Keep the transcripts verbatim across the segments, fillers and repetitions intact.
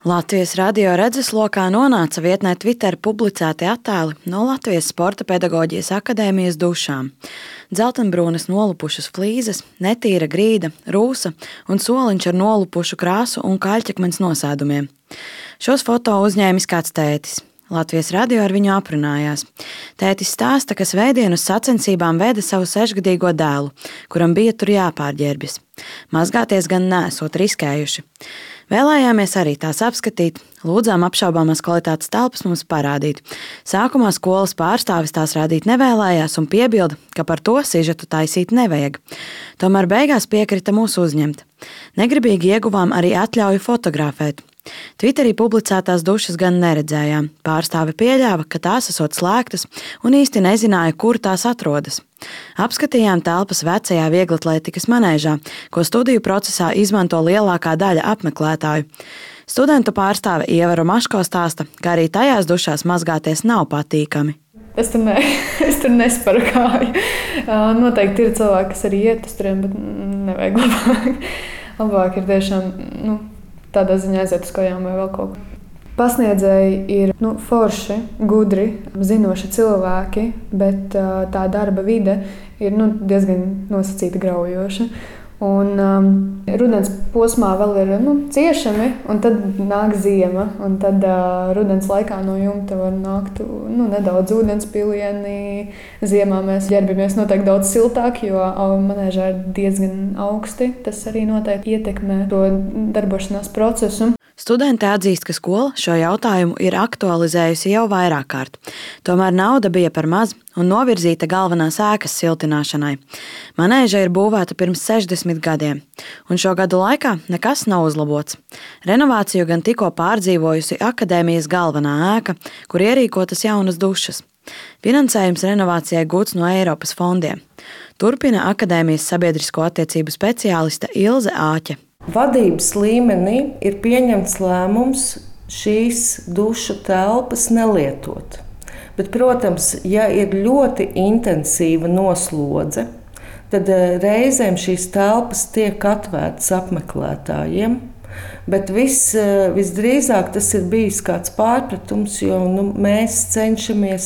Latvijas radio redzeslokā nonāca vietnē Twitter publicēti attēli no Latvijas Sporta pedagoģijas akadēmijas dušām. Dzeltenbrūnas nolupušas flīzes, netīra grīda, rūsa un soliņš ar nolupušu krāsu un kaļķakmens nosēdumiem. Šos foto uzņēmis kāds tētis. Latvijas radio ar viņu aprunājās. Tētis stāsta, ka svētdien uz sacensībām veda savu sešgadīgo dēlu, kuram bija tur jāpārģērbjas. Mazgāties gan neesot riskējuši. Vēlējāmies arī tās apskatīt, lūdzām apšaubāmās kvalitātes telpas mums parādīt. Sākumā skolas pārstāvis tās rādīt nevēlējās un piebilda, ka par to sižetu taisīt nevajag. Tomēr beigās piekrita mūs uzņemt. Negribīgi ieguvām arī atļauju fotografēt. Twitterī publicētās dušas gan neredzējām. Pārstāve pieļāva, ka tās esot slēgtas un īsti nezināja, kur tās atrodas. Apskatījām telpas vecajā vieglatlētikas manēžā, ko studiju procesā izmanto lielākā daļa apmeklētāju. Studentu pārstāve Ieva Romaško stāsta, ka arī tajās dušās mazgāties nav patīkami. Es tur, ne, es tur nesparakāju. Noteikti ir cilvēki, kas arī iet uz turiem, bet nevajag labāk. Labāk ir tiešām nu, tādā ziņā aiziet uz kājām vai vēl kaut ko. Pasniedzēji ir nu, forši, gudri, zinoši cilvēki, bet uh, tā darba vide ir nu, diezgan nosacīta graujoša. Un um, rudens posmā vēl ir nu, ciešami, un tad nāk ziema. Un tad uh, rudens laikā no jumta var nākt nu, nedaudz ūdenspilieni. Ziemā mēs ģērbamies noteikti daudz siltāk, jo manēžā ir diezgan augsti. Tas arī noteikti ietekmē to darbošanās procesu. Studenti atzīst, ka skola šo jautājumu ir aktualizējusi jau vairāk kārt. Tomēr nauda bija par maz un novirzīta galvenās ēkas siltināšanai. Manēža ir būvēta pirms sešdesmit gadiem, un šo gadu laikā nekas nav uzlabots. Renovāciju gan tikko pārdzīvojusi akadēmijas galvenā ēka, kur ierīkotas jaunas dušas. Finansējums renovācijai gūts no Eiropas fondiem. Turpina akadēmijas sabiedrisko attiecību speciāliste Ilze Āķe. Vadības līmenī ir pieņemts lēmums šīs dušu telpas nelietot. Bet, protams, ja ir ļoti intensīva noslodze, tad reizēm šīs telpas tiek atvērtas apmeklētājiem. Bet vis, visdrīzāk tas ir bijis kāds pārpratums, jo nu, mēs cenšamies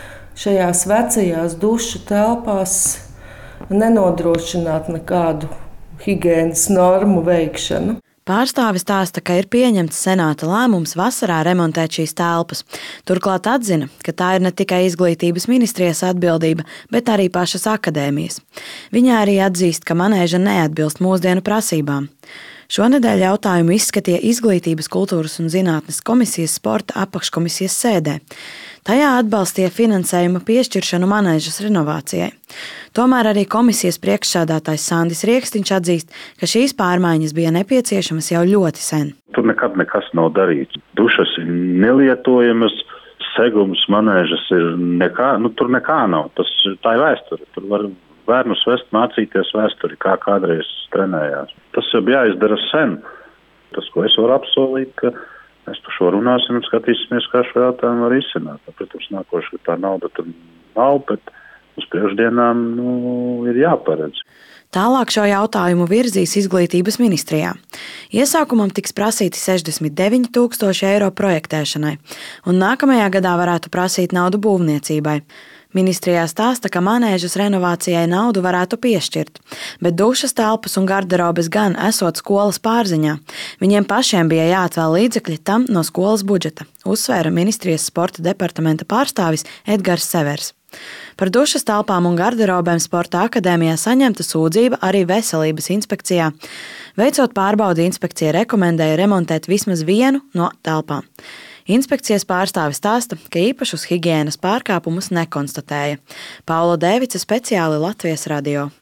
šajās vecajās dušu telpās nenodrošināt nekādu higienas normu veikšanu. Pārstāvis stāsta, ka ir pieņemts senāta lēmums vasarā remontēt šīs telpas. Turklāt atzina, ka tā ir ne tikai izglītības ministrijas atbildība, bet arī pašas akadēmijas. Viņa arī atzīst, ka manēža neatbilst mūsdienu prasībām. Šonedēļ jautājumu izskatīja Izglītības, kultūras un zinātnes komisijas sporta apakškomisijas sēdē. Tajā atbalstīja finansējuma piešķiršanu manēžas renovācijai. Tomēr arī komisijas priekšsēdētājs Sandis Riekstiņš atzīst, ka šīs pārmaiņas bija nepieciešamas jau ļoti sen. Tur nekad nekas nav darīts. Dušas ir nelietojamas, segums manēžas ir nekā, nu tur nekā nav. Tas, tā ir vēsture. Tur var bērnus vest mācīties vēsturi, kā kādreiz trenējās. Tas jau bija jāizdara sen. Tas, ko es varu apsolīt, ka mēs par šo runāsim un skatīsimies, kā šo jautājumu var izsināt. Protams, nākoši, ka tā nauda tur nav, bet uz priekšdienām nu, ir jāparedz. Tālāk šo jautājumu virzīs Izglītības ministrijā. Iesākumam tiks prasīti sešdesmit deviņi tūkstoši eiro projektēšanai, un nākamajā gadā varētu prasīt naudu būvniecībai. Ministrijā stāsta, ka manēžas renovācijai naudu varētu piešķirt, bet dušas telpas un garderobes gan esot skolas pārziņā. Viņiem pašiem bija jāatvēl līdzekļi tam no skolas budžeta, uzsvēra ministrijas sporta departamenta pārstāvis Edgars Severs. Par dušas telpām un garderobēm sporta akadēmijā saņemta sūdzība arī veselības inspekcijā. Veicot pārbaudi, inspekcija rekomendēja remontēt vismaz vienu no telpām. Inspekcijas pārstāvis stāsta, ka īpašus higienas pārkāpumus nekonstatēja. Paula Dēvice, speciāli Latvijas radio.